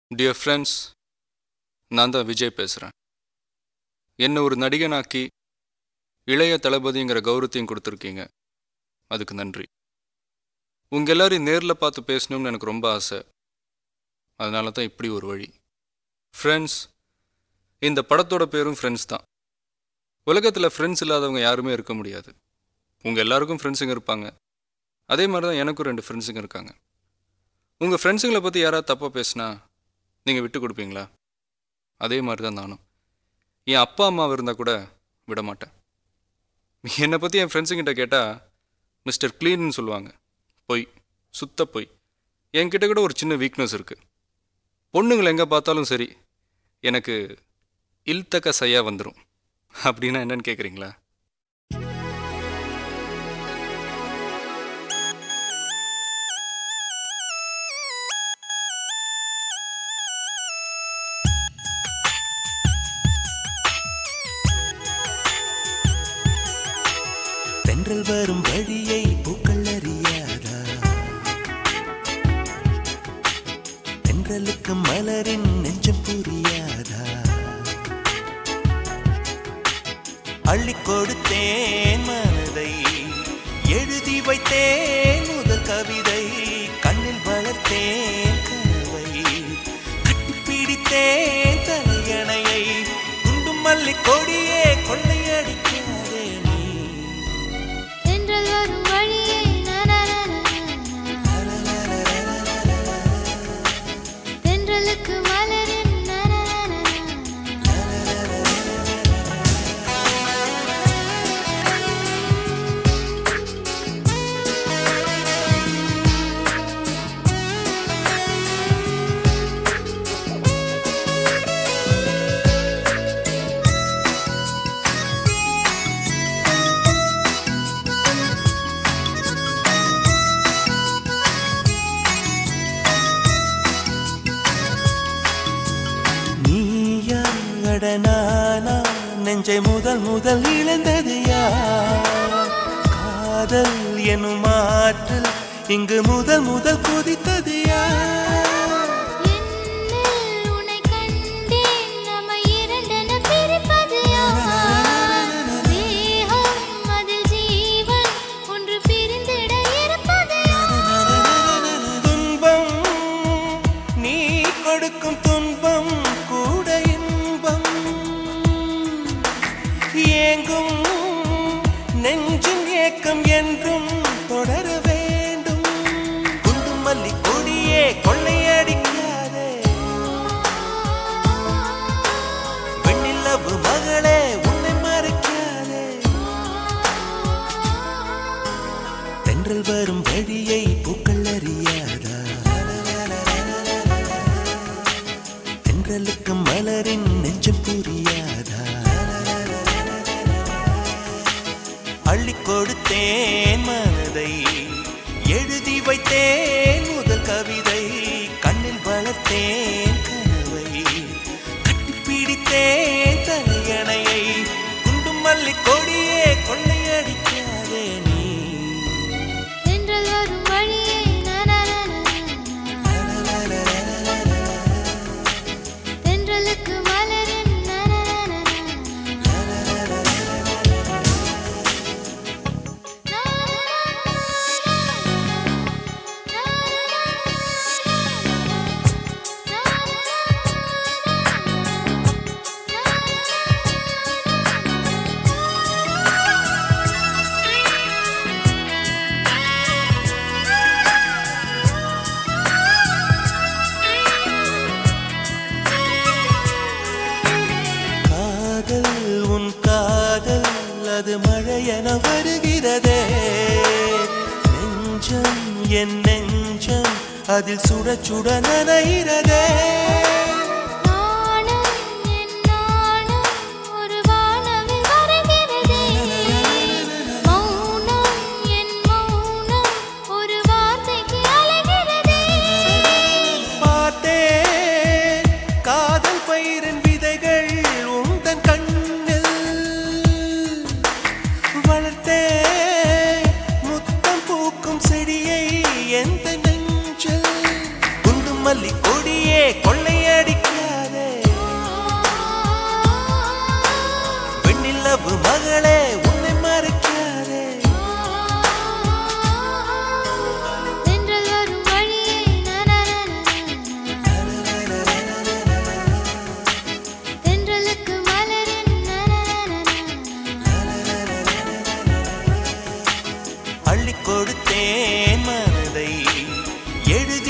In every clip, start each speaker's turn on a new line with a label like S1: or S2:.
S1: Dear friends, நான் தான் விஜய் பேசுகிறேன். என்னை ஒரு நடிகனாக்கி இளைய தளபதிங்கிற கௌரவத்தையும் கொடுத்துருக்கீங்க. அதுக்கு நன்றி. உங்கள் எல்லாரையும் நேரில் பார்த்து பேசணும்னு எனக்கு ரொம்ப ஆசை. அதனால தான் இப்படி ஒரு வழி. ஃப்ரெண்ட்ஸ், இந்த படத்தோட பேரும் ஃப்ரெண்ட்ஸ் தான். உலகத்தில் ஃப்ரெண்ட்ஸ் இல்லாதவங்க யாருமே இருக்க முடியாது. உங்கள் எல்லாருக்கும் ஃப்ரெண்ட்ஸுங்க இருப்பாங்க. அதே மாதிரி தான் எனக்கும் 2 ஃப்ரெண்ட்ஸுங்க இருக்காங்க. உங்கள் ஃப்ரெண்ட்ஸுங்களை பற்றி யாராவது தப்பாக பேசினா நீங்கள் விட்டு கொடுப்பீங்களா? அதே மாதிரி தான் நானும். என் அப்பா அம்மாவை இருந்தால் கூட விட மாட்டேன். என்னை பற்றி என் ஃப்ரெண்ட்ஸுங்கிட்ட கேட்டால் மிஸ்டர் க்ளீன்னு சொல்லுவாங்க. பொய், சுத்த பொய். என்கிட்ட கூட ஒரு சின்ன வீக்னஸ் இருக்குது. பொண்ணுங்களை எங்கே பார்த்தாலும் சரி, எனக்கு இல்தக்க சையா வந்துடும். அப்படின்னா என்னன்னு கேட்குறீங்களா?
S2: தென்றல் வரும் வழியை பூக்கள் அறியாதா? தென்றலுக்கு மலரின் நெஞ்சம் புரியாதா? அள்ளி கொடுத்தேன் மனதை, எழுதி வைத்தேன் முதல் கவிதை, கண்ணில் வளர்த்தேன் கனவை, கட்டிப்பிடித்தேன் தலையணையை, குண்டும் மல்லி கொடியே கொள்ளையடிக்காதே நீ.
S3: வரும் வழியை தென்றலுக்கு மலரின்
S2: நானா நெஞ்சை முதல் முதல் இழந்தது யார்? காதல் எனும் ஆற்றல் இங்கு முதல் முதல் குதித்தது யார்? துன்பம் நீ கொடுக்கும் துன்பம் கூட இன்பம், ஏங்கும் நெஞ்சின் ஏக்கம் என்றும் தொடர வேண்டும். குண்டும் மல்லி கொடியே கொள்ளையடிக்காதே, வெண்ணிலவு மகளே உன்னை மறைக்காதே. தென்றல் வரும் வழியை பூக்கள் அறியாதா? தென்றலுக்கு மலரின் நெஞ்சம் புரியாதா? அள்ளி கொடுத்தேன் மனதை, எழுதி வைத்தேன் முதல் கவிதை, கண்ணில் வளர்த்தேன் கனவை, கட்டிப்பிடித்தேன் தலையணையை, குண்டும் மல்லி கொடியே கொள்ளையடிக்காதே நீ.
S3: தென்றல் வரும் வழியை தென்றலுக்கு மலரின்
S2: உன் காதல் அது மழையென வருகிறதே. நெஞ்சம் என் நெஞ்சம் அதில் சுட சுட நனைகிறதே. பார்த்தேன் காதல் பயிரின் விதைகள் உந்தன் கண்ணில், வளர்த்தேன் முத்தம் பூக்கும் செடியை எந்த நெஞ்சில். குண்டும் மல்லி கொடியே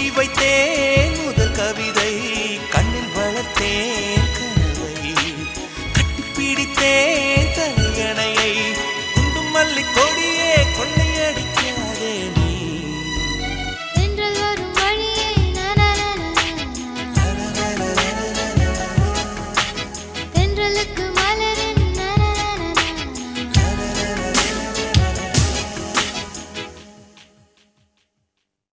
S2: வைத்தேன் முதல் கவிதை